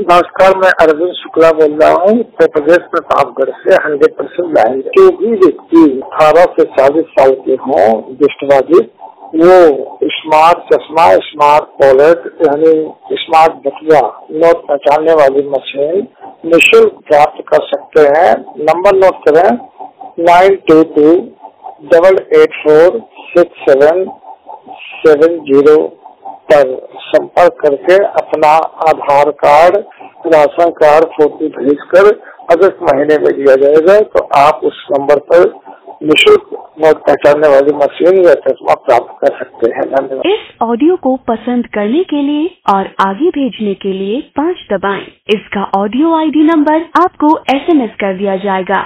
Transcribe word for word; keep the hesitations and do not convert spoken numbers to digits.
नमस्कार, मैं अरविंद शुक्ला बोल रहा हूँ, उत्तर प्रदेश प्रतापगढ़ से। हंड्रेड परसेंट लाइन जो भी व्यक्ति अठारह से चालीस साल के हों दृष्टिबाधित, वो स्मार्ट चश्मा, स्मार्ट वॉलेट यानी स्मार्ट बटुआ, नोट पहचानने वाली मशीन निःशुल्क प्राप्त कर सकते हैं। नंबर नोट करें, nine two two double eight four six seven seven zero पर संपर्क करके अपना Aadhaar card, ration card photo भेजकर अगस्त महीने में दिया जाएगा, तो आप उस नंबर पर निःशुल्क नोट पहचानने वाली मशीन या चश्मा प्राप्त कर सकते हैं। धन्यवाद। इस ऑडियो को पसंद करने के लिए और आगे भेजने के लिए पाँच दबाएं। इसका ऑडियो आईडी नंबर आपको एसएमएस कर दिया जाएगा।